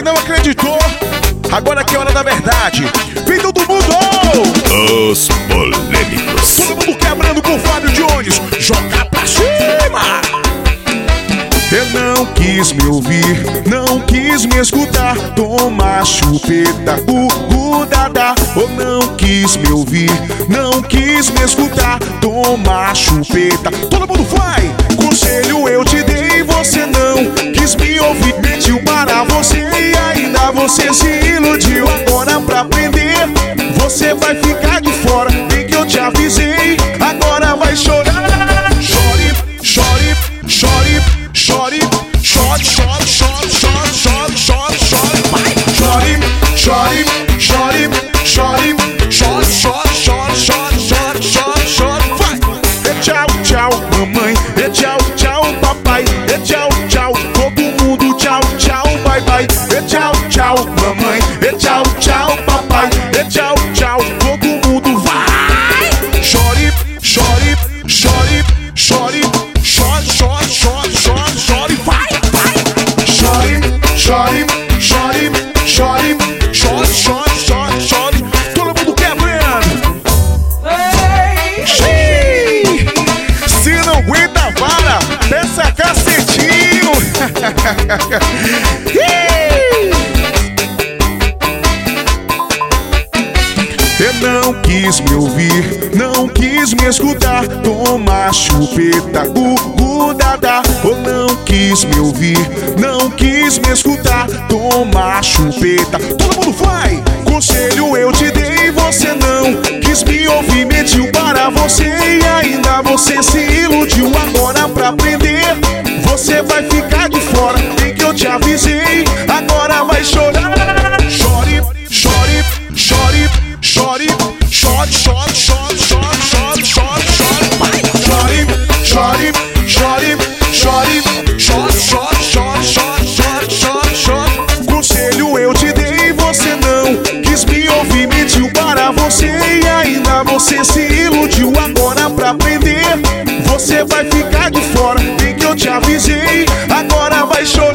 não acreditou, agora que é hora da verdade. Vem todo mundo! Os polêmicos. Todo mundo quebrando com o Fábio Jones. Joga pra cima! Eu não quis me ouvir, não quis me escutar. Toma chupeta, dada. Eu não quis me ouvir, não quis me escutar. Toma chupeta. Todo mundo vai! Conselho eu te dei, você não quis me ouvir. Mentiu para você e ainda você se iludiu. Agora pra aprender, você vai ficar de fora. Bem que eu te avisei, agora vai chorar. Chore, chore, chore. Chore, chore, chore, chore, chore, chore, chore, chore, vai. Chore, chore, chore, chore, chore, chore, chore, chore, chore, chore, vai. E tchau, tchau, mamãe. E tchau, tchau, papai. E tchau, tchau, todo mundo. Tchau, tchau, bye, bye. E tchau, tchau, mamãe. E tchau, tchau, papai. E tchau, tchau, todo mundo. Vai. Chore, chore, chore, chore, chore, chore, chore, chore, chore, vai, vai. Chore, chore, chore, chore, chore, chore, chore, chore. Todo mundo quebrando. Se não aguenta a vara, peça cacetinho. Eu não quis me ouvir, não quis me escutar. Toma chupeta, dada. Eu não quis me ouvir, não quis me escutar. Toma chupeta. Todo mundo vai! Conselho eu te dei, você não quis me ouvir. Mentiu para você e ainda você se iludiu. Agora pra aprender, você vai ficar de fora. Bem que eu te avisei, agora vai chorar. Chore, chore, chore. Chore, chore, chore, chore, chore, chore, chore, chore, vai. Chore, chore, chore, chore, chore, chore, chore, chore, chore, chore, chore. Conselho eu te dei, você não quis me ouvir. Mentiu para você e ainda você se iludiu. Agora pra aprender, você vai ficar de fora. Bem que eu te avisei, agora vai chorar.